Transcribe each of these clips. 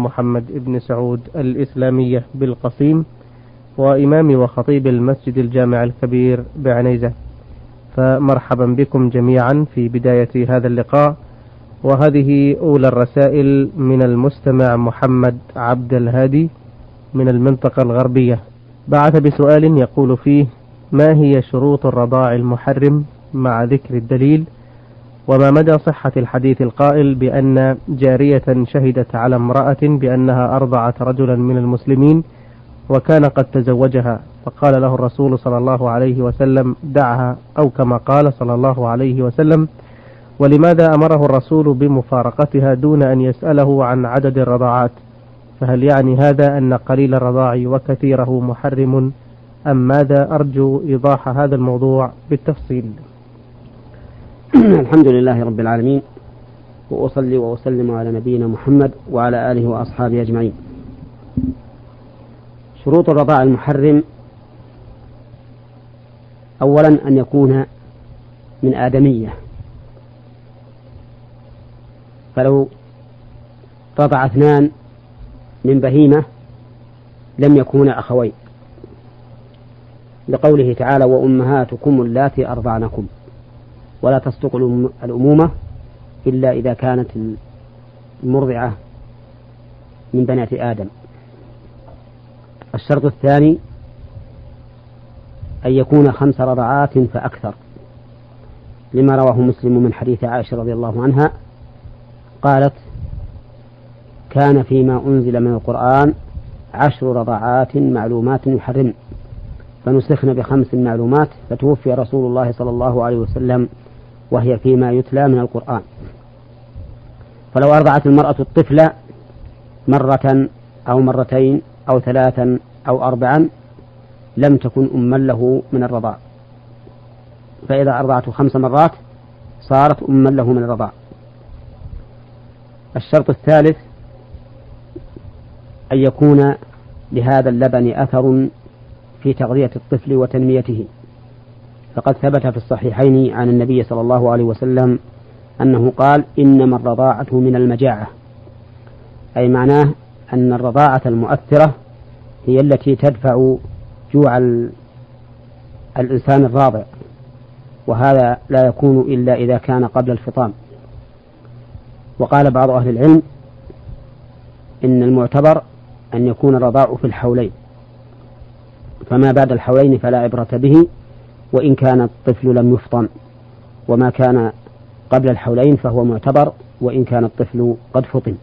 محمد بن سعود الإسلامية بالقصيم، وإمام وخطيب المسجد الجامع الكبير بعنيزة. فمرحبا بكم جميعا في بداية هذا اللقاء. وهذه أولى الرسائل من المستمع محمد عبد الهادي من المنطقة الغربية، بعث بسؤال يقول فيه: ما هي شروط الرضاع المحرم مع ذكر الدليل؟ وما مدى صحة الحديث القائل بأن جارية شهدت على امرأة بأنها أرضعت رجلا من المسلمين وكان قد تزوجها، فقال له الرسول صلى الله عليه وسلم: دعها، أو كما قال صلى الله عليه وسلم. ولماذا أمره الرسول بمفارقتها دون أن يسأله عن عدد الرضاعات؟ فهل يعني هذا أن قليل الرضاع وكثيره محرم أم ماذا؟ أرجو إيضاح هذا الموضوع بالتفصيل. الحمد لله رب العالمين، وأصلي وأسلم على نبينا محمد وعلى آله وأصحابه أجمعين. شروط الرضاع المحرم: أولا أن يكون من آدمية، فلو رضع اثنان من بهيمة لم يكونا أخوين، لقوله تعالى: وأمهاتكم اللاتي أرضعنكم، ولا تصدق الأمومة إلا إذا كانت المرضعة من بنات آدم. الشرط الثاني أن يكون 5 رضعات فأكثر، لما رواه مسلم من حديث عائشة رضي الله عنها قالت: كان فيما أنزل من القرآن 10 رضعات معلومات يحرم، فنسخن ب5 معلومات، فتوفي رسول الله صلى الله عليه وسلم وهي فيما يتلى من القرآن. فلو أرضعت المرأة الطفل مرة أو مرتين أو 3 أو 4 لم تكن أما له من الرضاع، فإذا أرضعته 5 مرات صارت أما له من الرضاع. الشرط الثالث أن يكون لهذا اللبن أثر في تغذية الطفل وتنميته، فقد ثبت في الصحيحين عن النبي صلى الله عليه وسلم أنه قال: إنما الرضاعة من المجاعة، أي معناه أن الرضاعة المؤثرة هي التي تدفع جوع الإنسان الراضع، وهذا لا يكون إلا إذا كان قبل الفطام. وقال بعض أهل العلم إن المعتبر أن يكون الرضاع في الحولين، فما بعد الحولين فلا عبرة به وإن كان الطفل لم يفطم، وما كان قبل الحولين فهو معتبر وإن كان الطفل قد فطم.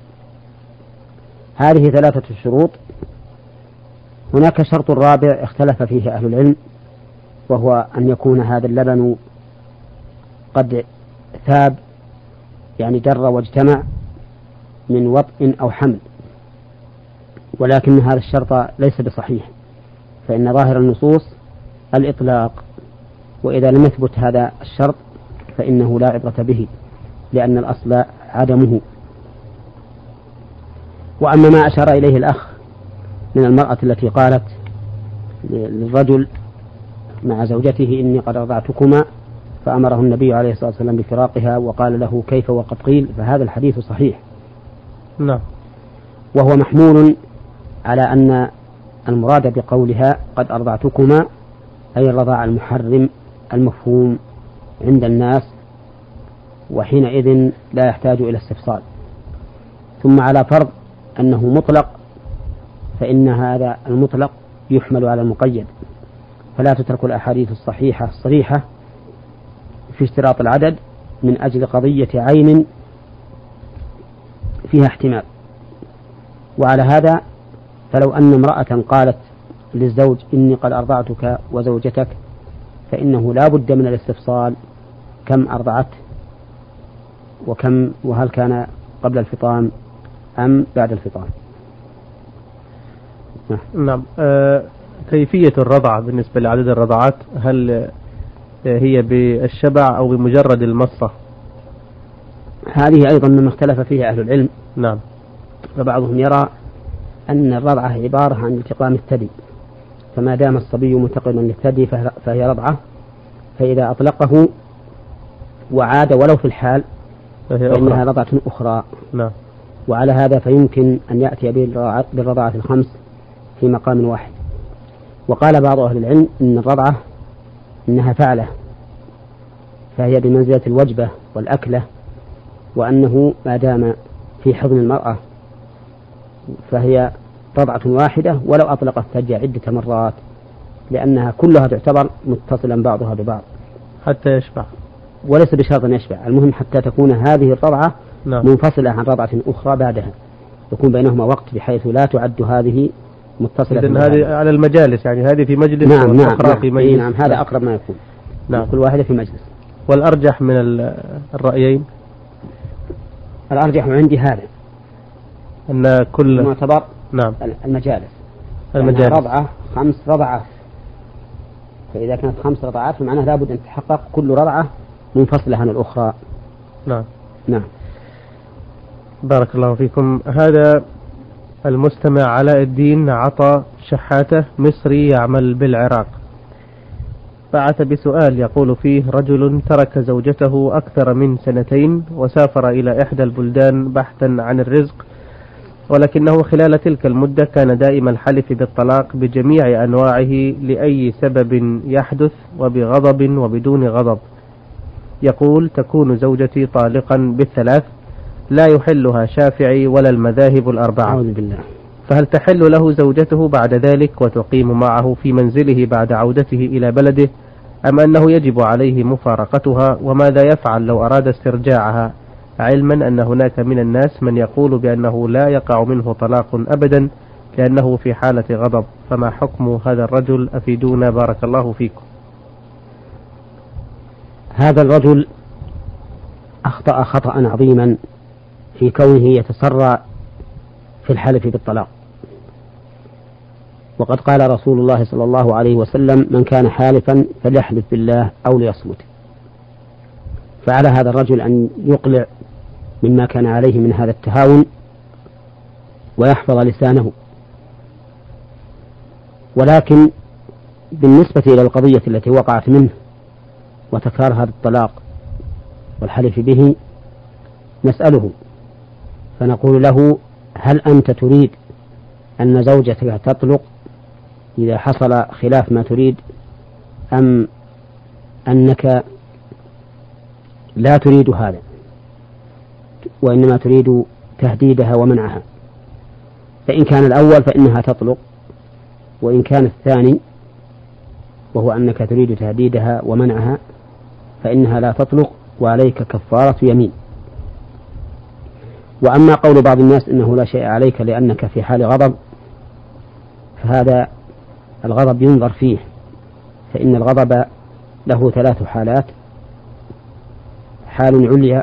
هذه 3 شروط. هناك شرط رابع اختلف فيه أهل العلم، وهو أن يكون هذا اللبن قد ثاب، يعني در واجتمع من وطء أو حمل، ولكن هذا الشرط ليس بصحيح، فإن ظاهر النصوص الإطلاق، وإذا لم يثبت هذا الشرط فإنه لا عبرة به، لأن الأصل عدمه. وأما ما أشار إليه الأخ من المرأة التي قالت للرجل مع زوجته: إني قد رضعتكما، فأمره النبي عليه الصلاة والسلام بفراقها وقال له: كيف وقد قيل؟ فهذا الحديث صحيح. نعم. وهو محمول على أن المراد بقولها قد أرضعتكما أي الرضاع المحرم المفهوم عند الناس، وحينئذ لا يحتاج إلى استفصال. ثم على فرض أنه مطلق، فإن هذا المطلق يحمل على المقيد، فلا تترك الأحاديث الصحيحة الصريحة في اشتراط العدد من أجل قضية عين فيها احتمال. وعلى هذا فلو أن امرأة قالت للزوج: إني قد أرضعتك وزوجتك، فإنه لا بد من الاستفصال: كم أرضعت، وهل كان قبل الفطام أم بعد الفطام. نعم. كيفية الرضع بالنسبة لعدد الرضعات، هل هي بالشبع أو بمجرد المصة؟ هذه أيضا مما اختلف فيها أهل العلم. نعم. فبعضهم يرى أن الرضعة عبارة عن التقام الثدي، فما دام الصبي ملتقما للثدي فهي رضعة، فإذا أطلقه وعاد ولو في الحال فإنها رضعة أخرى. نعم. وعلى هذا فيمكن أن يأتي بالرضعة الخمس في مقام واحد. وقال بعض أهل العلم إن الرضعة إنها فعلة، فهي بمنزلة الوجبة والأكلة، وأنه ما دام في حضن المرأة فهي رضعة واحدة ولو أطلقت الثدي عدة مرات، لأنها كلها تعتبر متصلا بعضها ببعض حتى يشبع، وليس بشرط أن يشبع. المهم حتى تكون هذه الرضعة منفصلة عن رضعة أخرى بعدها، يكون بينهما وقت بحيث لا تعد هذه متصلة. إذن هذه على المجالس، يعني هذه في مجلس وأخرى في مجلس. نعم هذا أقرب ما يكون. كل واحدة في مجلس. والأرجح من الرأيين؟ الأرجح عندي هذا، أن كل معتبر المجالس رضعة 5 رضعات، فإذا كانت 5 رضعات فمعناه لابد أن تتحقق كل رضعة منفصلة عن الأخرى. نعم. بارك الله فيكم. هذا المستمع علاء الدين عطا شحاتة مصري يعمل بالعراق بعث بسؤال يقول فيه: رجل ترك زوجته أكثر من 2 وسافر إلى إحدى البلدان بحثا عن الرزق، ولكنه خلال تلك المدة كان دائم الحلف بالطلاق بجميع أنواعه لأي سبب يحدث، وبغضب وبدون غضب. يقول: تكون زوجتي طالقا بال3 لا يحلها شافعي ولا المذاهب ال4. أعوذ بالله. فهل تحل له زوجته بعد ذلك وتقيم معه في منزله بعد عودته إلى بلده، أم أنه يجب عليه مفارقتها؟ وماذا يفعل لو أراد استرجاعها، علما أن هناك من الناس من يقول بأنه لا يقع منه طلاق أبدا لأنه في حالة غضب؟ فما حكم هذا الرجل؟ أفيدونا بارك الله فيكم. هذا الرجل أخطأ خطأ عظيما في كونه يتسرع في الحلف بالطلاق، وقد قال رسول الله صلى الله عليه وسلم: من كان حالفا فليحلف بالله أو ليصمت. فعلى هذا الرجل أن يقلع مما كان عليه من هذا التهاون ويحفظ لسانه. ولكن بالنسبة إلى القضية التي وقعت منه وتكرار هذا الطلاق والحلف به، نسأله فنقول له: هل أنت تريد أن زوجتك تطلق إذا حصل خلاف ما تريد، أم أنك لا تريد هذا وإنما تريد تهديدها ومنعها؟ فإن كان الأول فإنها تطلق، وإن كان الثاني وهو أنك تريد تهديدها ومنعها فإنها لا تطلق وعليك كفارة يمين. وأما قول بعض الناس إنه لا شيء عليك لأنك في حال غضب، فهذا الغضب ينظر فيه، فإن الغضب له 3 حالات: حال عليا،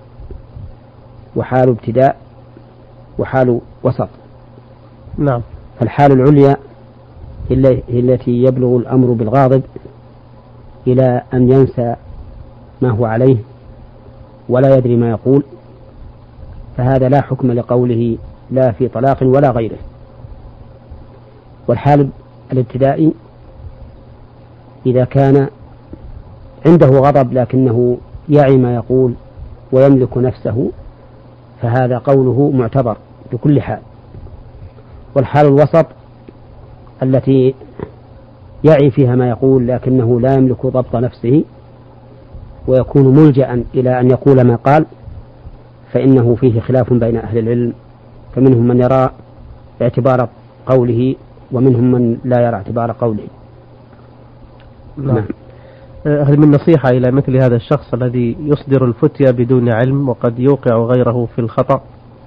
وحال ابتداء، وحال وسط. نعم. فالحال العليا هي التي يبلغ الأمر بالغاضب إلى أن ينسى ما هو عليه ولا يدري ما يقول، فهذا لا حكم لقوله لا في طلاق ولا غيره. والحال الابتدائي إذا كان عنده غضب لكنه يعي ما يقول ويملك نفسه، فهذا قوله معتبر بكل حال. والحال الوسط التي يعي فيها ما يقول لكنه لا يملك ضبط نفسه ويكون ملجأ إلى أن يقول ما قال، فإنه فيه خلاف بين أهل العلم، فمنهم من يرى اعتبار قوله ومنهم من لا يرى اعتبار قوله. نعم. هل من نصيحة إلى مثل هذا الشخص الذي يصدر الفتية بدون علم وقد يوقع غيره في الخطأ؟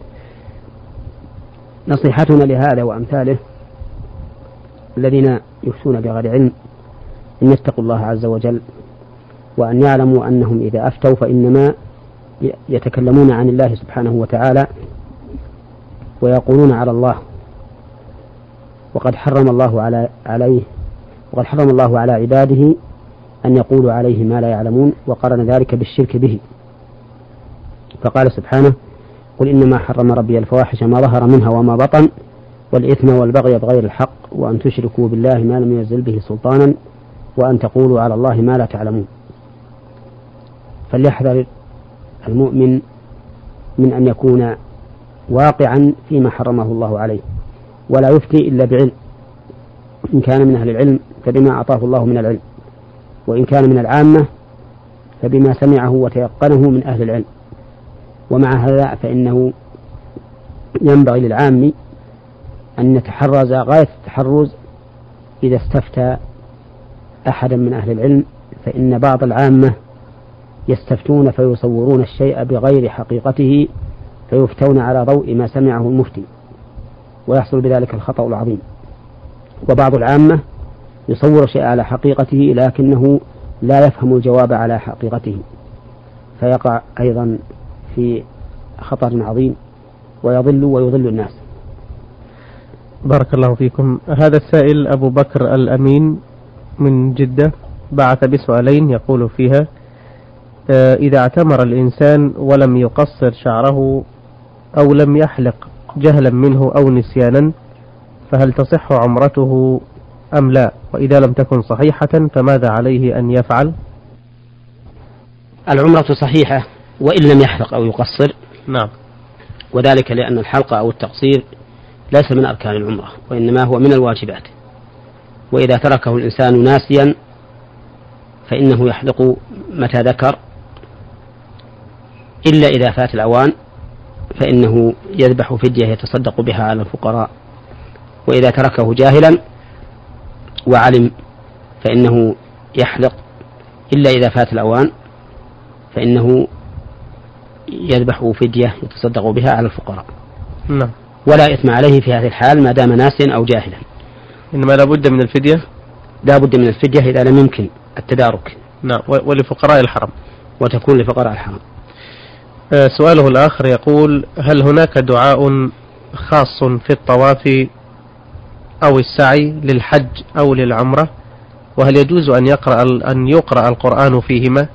نصيحتنا لهذا وأمثاله الذين يفتون بغير علم أن يتقوا الله عز وجل، وأن يعلموا أنهم إذا أفتوا فإنما يتكلمون عن الله سبحانه وتعالى ويقولون على الله، وقد حرم الله على عباده أن يقولوا عليه ما لا يعلمون، وقارن ذلك بالشرك به، فقال سبحانه: قل إنما حرم ربي الفواحش ما ظهر منها وما بطن والإثم والبغي بغير الحق وأن تشركوا بالله ما لم ينزل به سلطانا وأن تقولوا على الله ما لا تعلمون. فليحذر المؤمن من أن يكون واقعا فيما حرمه الله عليه، ولا يفتي إلا بعلم، إن كان من أهل العلم فبما أعطاه الله من العلم، وإن كان من العامة فبما سمعه وتيقنه من أهل العلم. ومع هذا فإنه ينبغي للعام أن يتحرز غاية التحرز إذا استفتى أحدا من أهل العلم، فإن بعض العامة يستفتون فيصورون الشيء بغير حقيقته فيفتون على ضوء ما سمعه المفتي، ويحصل بذلك الخطأ العظيم. وبعض العامة يصور شيء على حقيقته لكنه لا يفهم الجواب على حقيقته، فيقع أيضا في خطر عظيم ويضل ويضل الناس. بارك الله فيكم. هذا السائل أبو بكر الأمين من جدة بعث بسؤالين يقول فيها: إذا اعتمر الإنسان ولم يقصر شعره أو لم يحلق جهلا منه أو نسيانا فهل تصح عمرته أم لا؟ وإذا لم تكن صحيحة فماذا عليه أن يفعل؟ العمرة صحيحة وإن لم يحلق أو يقصر. نعم. وذلك لأن الحلق أو التقصير ليس من أركان العمرة، وإنما هو من الواجبات. وإذا تركه الإنسان ناسيا فإنه يحلق متى ذكر، إلا إذا فات الأوان فإنه يذبح فدية يتصدق بها على الفقراء. وإذا تركه جاهلا وعلم فإنه يحلق، إلا إذا فات الأوان فإنه يذبح فدية يتصدق بها على الفقراء. نعم. ولا إثم عليه في هذه الحال ما دام ناسيا أو جاهلا. إنما لا بد من الفدية. لا بد من الفدية إذا لم يمكن التدارك. نعم. ولفقراء الحرم. وتكون لفقراء الحرم. سؤاله الآخر يقول: هل هناك دعاء خاص في الطواف أو السعي للحج أو للعمرة؟ وهل يجوز أن يقرأ القرآن فيهما؟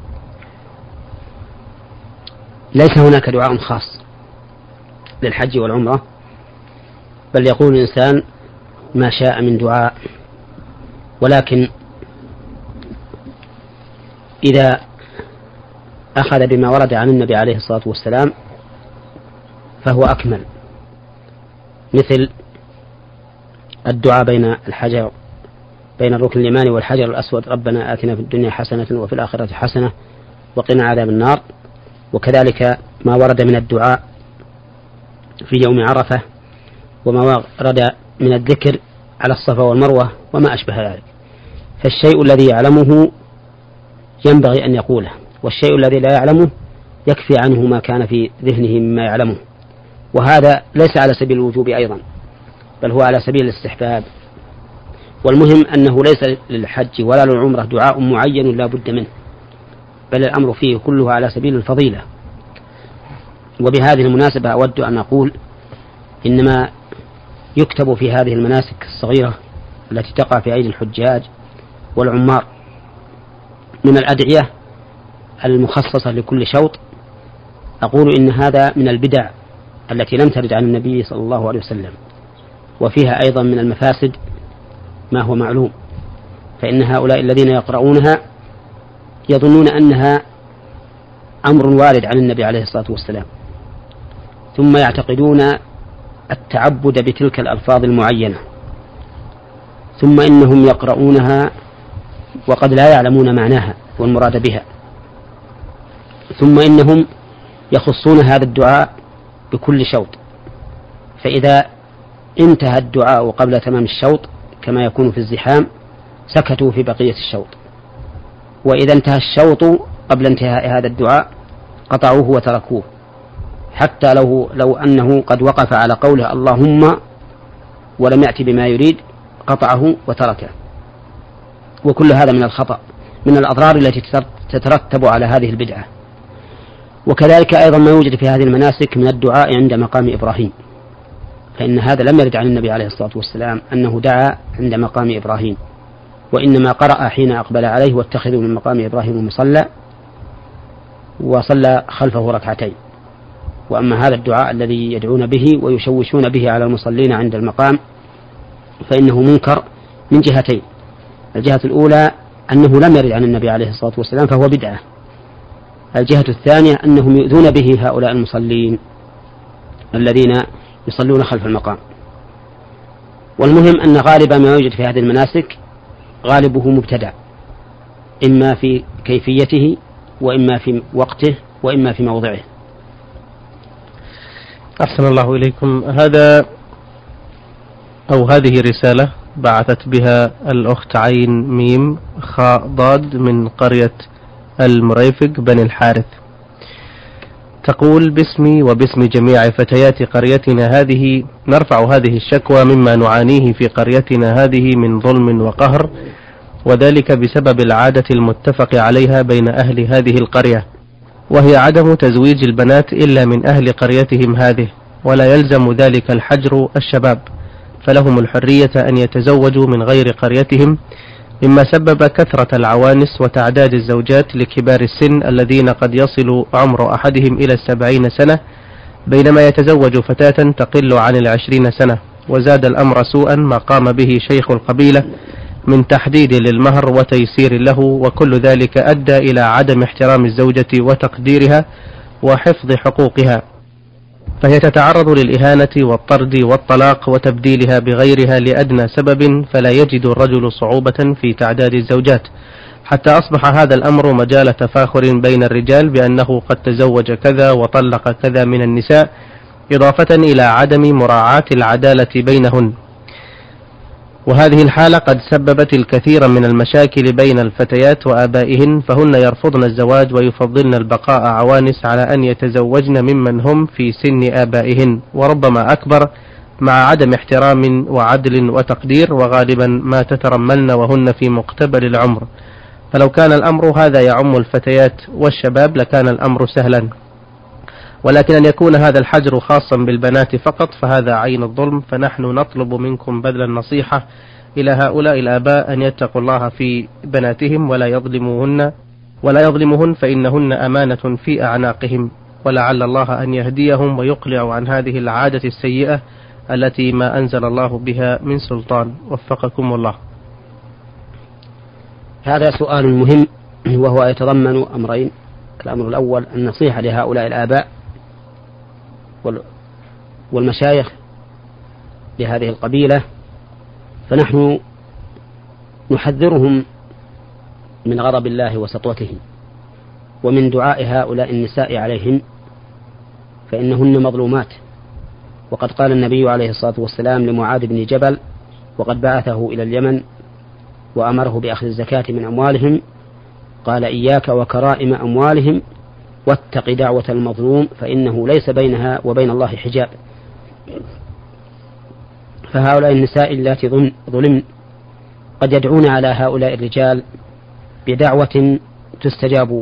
ليس هناك دعاء خاص للحج والعمرة، بل يقول الإنسان ما شاء من دعاء، ولكن إذا أخذ بما ورد عن النبي عليه الصلاة والسلام فهو أكمل، مثل الدعاء بين الركن اليماني والحجر الأسود: ربنا آتنا في الدنيا حسنة وفي الآخرة حسنة وقنا عذاب النار. وكذلك ما ورد من الدعاء في يوم عرفة، وما ورد من الذكر على الصفا والمروة وما أشبه ذلك. فالشيء الذي يعلمه ينبغي أن يقوله، والشيء الذي لا يعلمه يكفي عنه ما كان في ذهنه مما يعلمه. وهذا ليس على سبيل الوجوب أيضا، بل هو على سبيل الاستحباب. والمهم أنه ليس للحج ولا للعمرة دعاء معين لا بد منه، بل الأمر فيه كله على سبيل الفضيلة. وبهذه المناسبة أود أن أقول إنما يكتب في هذه المناسك الصغيرة التي تقع في أيدي الحجاج والعمار من الأدعية المخصصة لكل شوط، أقول إن هذا من البدع التي لم ترد عن النبي صلى الله عليه وسلم، وفيها أيضا من المفاسد ما هو معلوم. فإن هؤلاء الذين يقرؤونها يظنون أنها أمر وارد عن النبي عليه الصلاة والسلام، ثم يعتقدون التعبد بتلك الألفاظ المعينة، ثم إنهم يقرؤونها وقد لا يعلمون معناها والمراد بها، ثم إنهم يخصون هذا الدعاء بكل شوط، فإذا انتهى الدعاء قبل تمام الشوط كما يكون في الزحام سكتوا في بقية الشوط، وإذا انتهى الشوط قبل انتهاء هذا الدعاء قطعوه وتركوه، حتى لو أنه قد وقف على قوله اللهم ولم يأتي بما يريد قطعه وتركه. وكل هذا من الخطأ، من الأضرار التي تترتب على هذه البدعة. وكذلك أيضا ما يوجد في هذه المناسك من الدعاء عند مقام إبراهيم، فإن هذا لم يرد عن النبي عليه الصلاة والسلام أنه دعا عند مقام إبراهيم، وإنما قرأ حين أقبل عليه واتخذوا من مقام إبراهيم مصلى، وصلى خلفه ركعتين. وأما هذا الدعاء الذي يدعون به ويشوشون به على المصلين عند المقام فإنه منكر من جهتين: الجهة الأولى أنه لم يرد عن النبي عليه الصلاة والسلام فهو بدعة، الجهة الثانية أنهم يؤذون به هؤلاء المصلين الذين يصلون خلف المقام. والمهم أن غالب ما يوجد في هذه المناسك غالبه مبتدع، إما في كيفيته وإما في وقته وإما في موضعه. أحسن الله إليكم. هذه رسالة بعثت بها الأخت عين ميم خاء ضاد من قرية المريفق بني الحارث، تقول: باسمي وباسم جميع فتيات قريتنا هذه نرفع هذه الشكوى مما نعانيه في قريتنا هذه من ظلم وقهر، وذلك بسبب العادة المتفق عليها بين أهل هذه القرية، وهي عدم تزويج البنات إلا من أهل قريتهم هذه، ولا يلزم ذلك الحجر الشباب، فلهم الحرية أن يتزوجوا من غير قريتهم، مما سبب كثرة العوانس وتعداد الزوجات لكبار السن الذين قد يصل عمر أحدهم إلى 70 سنة، بينما يتزوج فتاة تقل عن 20 سنة. وزاد الأمر سوءا ما قام به شيخ القبيلة من تحديد للمهر وتيسير له، وكل ذلك أدى إلى عدم احترام الزوجة وتقديرها وحفظ حقوقها، فهي تتعرض للإهانة والطرد والطلاق وتبديلها بغيرها لأدنى سبب، فلا يجد الرجل صعوبة في تعداد الزوجات، حتى أصبح هذا الأمر مجال تفاخر بين الرجال بأنه قد تزوج كذا وطلق كذا من النساء، إضافة إلى عدم مراعاة العدالة بينهن. وهذه الحالة قد سببت الكثير من المشاكل بين الفتيات وآبائهن، فهن يرفضن الزواج ويفضلن البقاء عوانس على أن يتزوجن ممن هم في سن آبائهن، وربما أكبر، مع عدم احترام وعدل وتقدير، وغالبا ما تترملن وهن في مقتبل العمر. فلو كان الأمر هذا يعم الفتيات والشباب لكان الأمر سهلا، ولكن أن يكون هذا الحجر خاصا بالبنات فقط فهذا عين الظلم. فنحن نطلب منكم بذل النصيحة إلى هؤلاء الآباء أن يتقوا الله في بناتهم ولا يظلمهن فإنهن أمانة في أعناقهم، ولعل الله أن يهديهم ويقلع عن هذه العادة السيئة التي ما أنزل الله بها من سلطان. وفقكم الله. هذا سؤال مهم، وهو يتضمن أمرين. الأمر الأول النصيحة لهؤلاء الآباء والمشايخ لهذه القبيلة، فنحن نحذرهم من غضب الله وسطوته ومن دعاء هؤلاء النساء عليهم، فإنهن مظلومات. وقد قال النبي عليه الصلاة والسلام لمعاذ بن جبل وقد بعثه إلى اليمن وأمره بأخذ الزكاة من أموالهم، قال: إياك وكرائم أموالهم واتق دعوة المظلوم فإنه ليس بينها وبين الله حجاب. فهؤلاء النساء اللاتي ظلمن قد يدعون على هؤلاء الرجال بدعوة تستجاب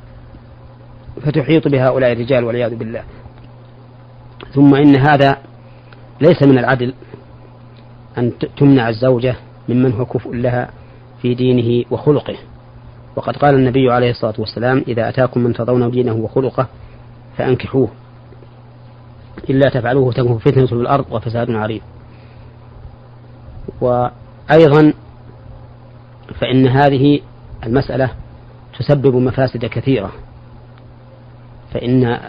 فتحيط بهؤلاء الرجال والعياذ بالله. ثم إن هذا ليس من العدل أن تمنع الزوجة ممن هو كفء لها في دينه وخلقه. وقد قال النبي عليه الصلاة والسلام: إذا أتاكم من ترضون دينه وخلقه فأنكحوه، إلا تفعلوه تكن فتنة في الأرض وفساد عريض. وأيضا فإن هذه المسألة تسبب مفاسد كثيرة، فإن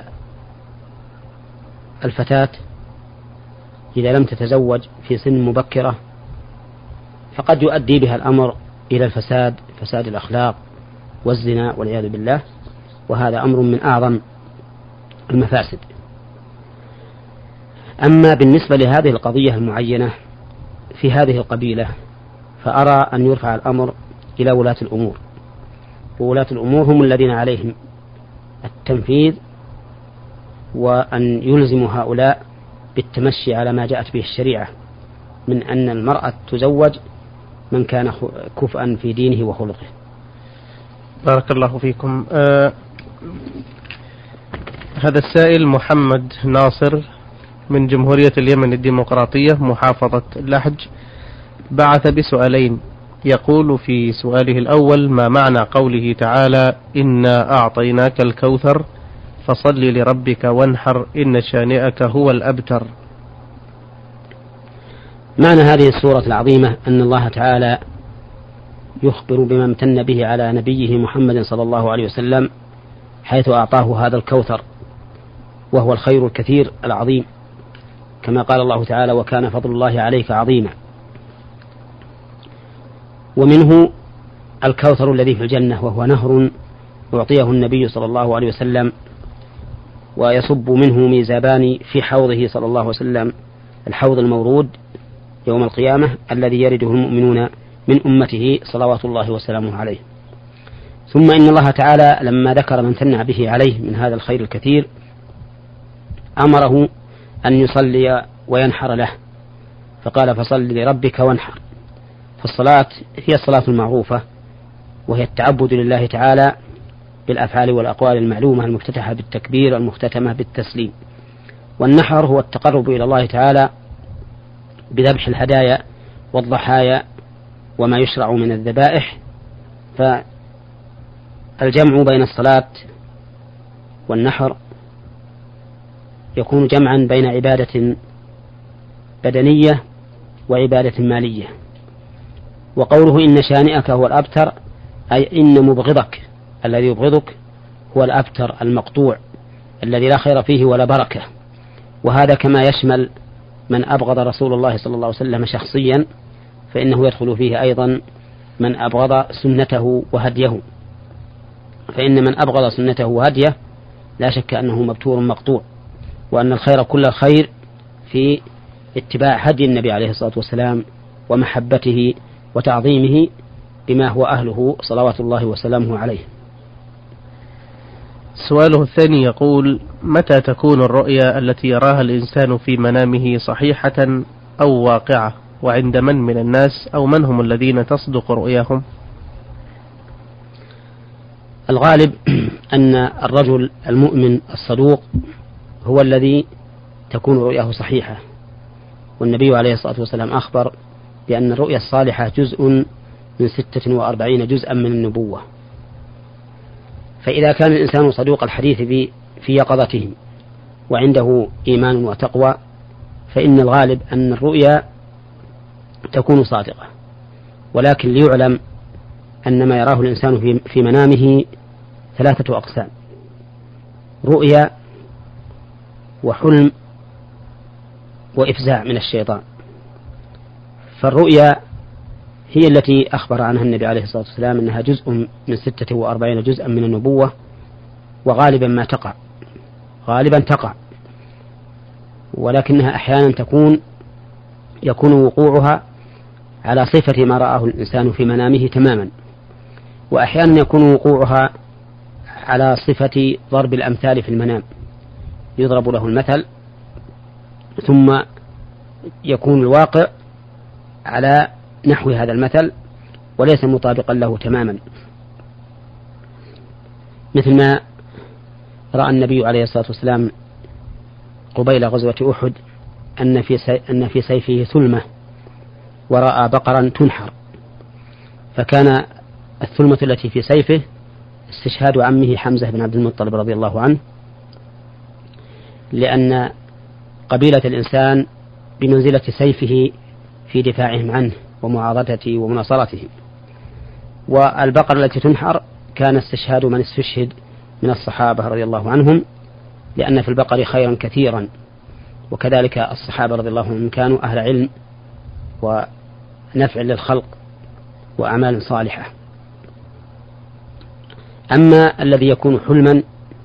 الفتاة إذا لم تتزوج في سن مبكرة فقد يؤدي بها الأمر إلى الفساد، فساد الأخلاق والزنا والعياذ بالله، وهذا أمر من أعظم المفاسد. أما بالنسبة لهذه القضية المعينة في هذه القبيلة فأرى أن يرفع الأمر إلى ولاة الأمور، وولاة الأمور هم الذين عليهم التنفيذ وأن يلزموا هؤلاء بالتمشي على ما جاءت به الشريعة من أن المرأة تزوج من كان كفءا في دينه وخلقه. بارك الله فيكم. هذا السائل محمد ناصر من جمهورية اليمن الديمقراطية محافظة لحج بعث بسؤالين. يقول في سؤاله الأول: ما معنى قوله تعالى: إنا أعطيناك الكوثر فصل لربك وانحر إن شانئك هو الأبتر؟ معنى هذه السورة العظيمة أن الله تعالى يخبر بما امتن به على نبيه محمد صلى الله عليه وسلم، حيث أعطاه هذا الكوثر، وهو الخير الكثير العظيم كما قال الله تعالى: وكان فضل الله عليك عظيما. ومنه الكوثر الذي في الجنة، وهو نهر يعطيه النبي صلى الله عليه وسلم، ويصب منه ميزابان في حوضه صلى الله عليه وسلم، الحوض المورود يوم القيامة الذي يرده المؤمنون من أمته صلوات الله وسلامه عليه. ثم إن الله تعالى لما ذكر من ثنى به عليه من هذا الخير الكثير أمره أن يصلي وينحر له، فقال: فصل لربك وانحر. فالصلاة هي الصلاة المعروفة، وهي التعبد لله تعالى بالأفعال والأقوال المعلومة المفتتحة بالتكبير المختتمة بالتسليم. والنحر هو التقرب إلى الله تعالى بذبح الهدايا والضحايا وما يشرع من الذبائح. فالجمع بين الصلاة والنحر يكون جمعا بين عبادة بدنية وعبادة مالية. وقوله إن شانئك هو الأبتر، أي إن مبغضك الذي يبغضك هو الأبتر المقطوع الذي لا خير فيه ولا بركة. وهذا كما يشمل من أبغض رسول الله صلى الله عليه وسلم شخصيا، فإنه يدخل فيه أيضا من أبغض سنته وهديه، فإن من أبغض سنته وهديه لا شك أنه مبتور مقطوع، وأن الخير كل الخير في اتباع هدي النبي عليه الصلاة والسلام ومحبته وتعظيمه بما هو أهله صلوات الله وسلامه عليه. سؤاله الثاني يقول: متى تكون الرؤيا التي يراها الإنسان في منامه صحيحة أو واقعة، وعند من الناس، أو من هم الذين تصدق رؤياهم؟ الغالب أن الرجل المؤمن الصدوق هو الذي تكون رؤياه صحيحة، والنبي عليه الصلاة والسلام أخبر بأن الرؤيا الصالحة جزء من 46 جزءا من النبوة. فإذا كان الإنسان صدوق الحديث في يقظته وعنده إيمان وتقوى، فإن الغالب أن الرؤيا تكون صادقة. ولكن ليعلم أن ما يراه الإنسان في منامه 3 أقسام: رؤيا وحلم وإفزاع من الشيطان. فالرؤيا هي التي أخبر عنها النبي عليه الصلاة والسلام أنها جزء من 46 جزءا من النبوة، وغالبا ما تقع، غالبا تقع، ولكنها أحيانا يكون وقوعها على صفة ما رآه الإنسان في منامه تماما، وأحيانا يكون وقوعها على صفة ضرب الأمثال في المنام، يضرب له المثل ثم يكون الواقع على نحو هذا المثل وليس مطابقا له تماما، مثل ما رأى النبي عليه الصلاة والسلام قبيل غزوة أحد أن في سيفه ثلمة، ورأى بقرا تنحر، فكان الثلمة التي في سيفه استشهاد عمه حمزة بن عبد المطلب رضي الله عنه، لأن قبيلة الإنسان بمنزلة سيفه في دفاعهم عنه ومعارضته ومناصرته. والبقرة التي تنحر كان استشهاد من استشهد من الصحابة رضي الله عنهم، لأن في البقر خيرا كثيرا، وكذلك الصحابة رضي الله عنهم كانوا أهل علم ونفع للخلق وأعمال صالحة. أما الذي يكون حلما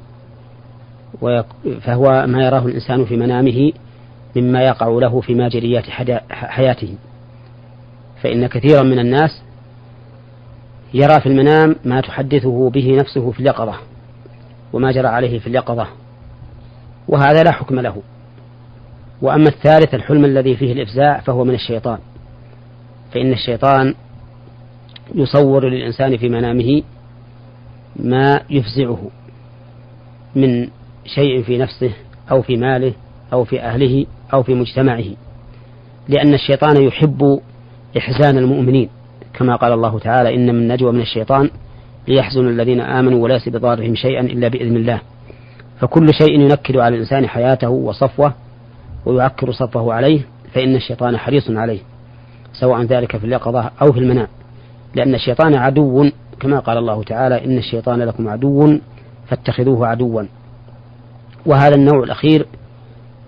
فهو ما يراه الإنسان في منامه مما يقع له في ماجريات حياته، فإن كثيرا من الناس يرى في المنام ما تحدثه به نفسه في اليقظة وما جرى عليه في اليقظة، وهذا لا حكم له. وأما الثالث الحلم الذي فيه الإفزاع فهو من الشيطان، فإن الشيطان يصور للإنسان في منامه ما يفزعه من شيء في نفسه أو في ماله أو في أهله أو في مجتمعه، لأن الشيطان يحب إحزان المؤمنين، كما قال الله تعالى: إن من نجوى من الشيطان ليحزن الذين آمنوا وليس بضارهم شيئا إلا بإذن الله. فكل شيء ينكد على الإنسان حياته وصفوه ويعكر صفه عليه فإن الشيطان حريص عليه، سواء ذلك في اليقظة أو في المنام، لأن الشيطان عدو، كما قال الله تعالى: إن الشيطان لكم عدو فاتخذوه عدوا. وهذا النوع الأخير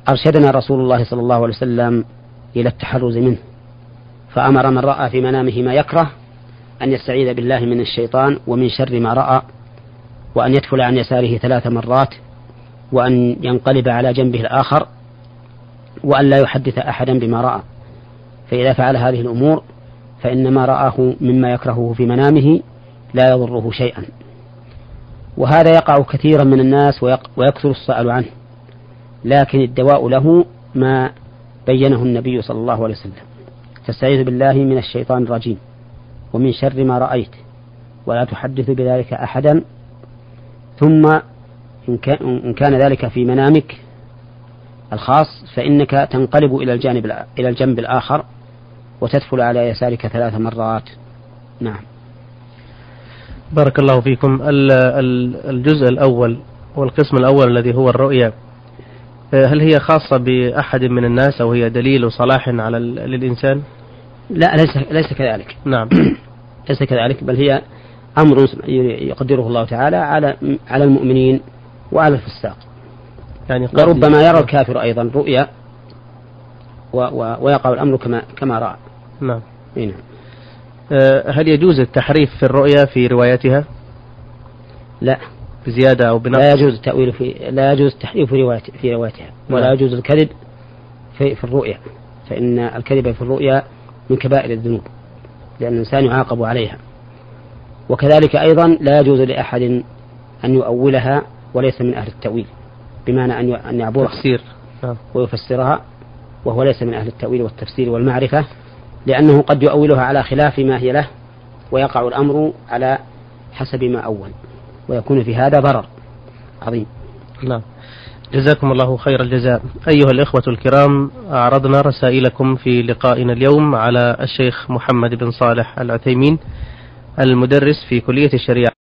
أرشدنا رسول الله صلى الله عليه وسلم إلى التحرز منه، فأمر من رأى في منامه ما يكره أن يستعيذ بالله من الشيطان ومن شر ما رأى، وأن يدخل عن يساره 3 مرات، وأن ينقلب على جنبه الآخر، وأن لا يحدث أحدا بما رأى. فإذا فعل هذه الأمور فإن ما رآه مما يكرهه في منامه لا يضره شيئا. وهذا يقع كثيرا من الناس ويكثر السؤال عنه، لكن الدواء له ما بينه النبي صلى الله عليه وسلم: فاستعيذ بالله من الشيطان الرجيم ومن شر ما رأيت ولا تحدث بذلك أحدا، ثم إن كان ذلك في منامك الخاص فإنك تنقلب إلى الجنب الآخر وتدخل على يسارك 3 مرات. نعم. بارك الله فيكم. الجزء الأول والقسم الأول الذي هو الرؤيا، هل هي خاصة بأحد من الناس أو هي دليل صلاح للإنسان؟ لا، ليس كذلك. نعم. ليس كذلك، بل هي أمر يقدره الله تعالى على المؤمنين وعلى الفساق. يعني وربما يرى الكافر أيضا رؤيا ويقع الأمر كما رأى. نعم. نعم. هل يجوز التحريف في الرؤيا في روايتها؟ لا، بزيادة أو بنقص. لا يجوز التحريف في روايتها، ولا يجوز الكذب في الرؤيا، فإن الكذب في الرؤيا من كبائر الذنوب، لأن الإنسان يعاقب عليها. وكذلك أيضا لا يجوز لأحد أن يؤولها وليس من أهل التأويل، بمعنى أن يعبرها ويفسرها وهو ليس من أهل التأويل والتفسير والمعرفة، لأنه قد يؤولها على خلاف ما هي له ويقع الأمر على حسب ما أول، ويكون في هذا ضرر عظيم. نعم. جزاكم الله خير الجزاء. أيها الإخوة الكرام، أعرضنا رسائلكم في لقائنا اليوم على الشيخ محمد بن صالح العثيمين المدرس في كلية الشريعة